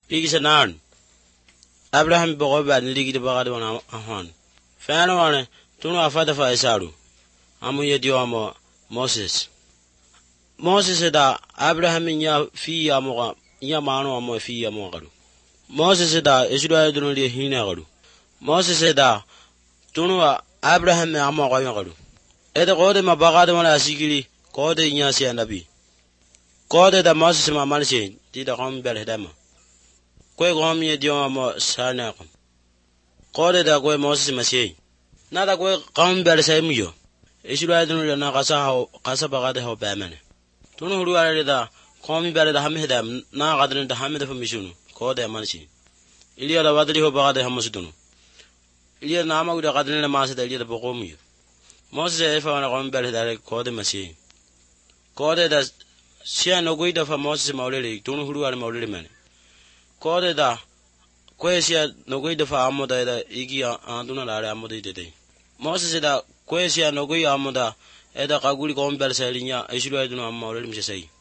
Pigisanan Abraham Bogoban Ligi the Bagadon Ahon. Fanawane, Tuno Afata Faisaru. Amuyedio Moses. Moses said that Abraham in ya fee amora, Yamano amo fee amogaru. Moses said that Israel don't really hinaru. Moses said that Tuno Abraham amogaru. Eda Gode Mabagadon Asigili, Gode Yasi and Abi. Gode the Moses Mamansi, did a home belledema. Quay Gomi Dioma Sarnacum. Gode the Goy Moses Massey. Not a Goy Gombel Samuel. Israel don't really know Casabagade ho Bamane. Tuno who are the Comi Bella the Hamidam, now other than the Hamid of Mission, called their Mansi. Ilia the Wadri ho Bagade Hamusunu. Ilia Nama with the Gadrin Master the Lia Bogomi. Moses ever on a Gombel that called the Massey. Called it as Sia no good of a Moses Mauri, Tuno who are Mauri man. Called it a Quesia no good of Amoda the Igi Anduna Amodi day. Moses said that Quesia no good Amoda, Eda Kaguli Gombel Salinia, Israel do not more say.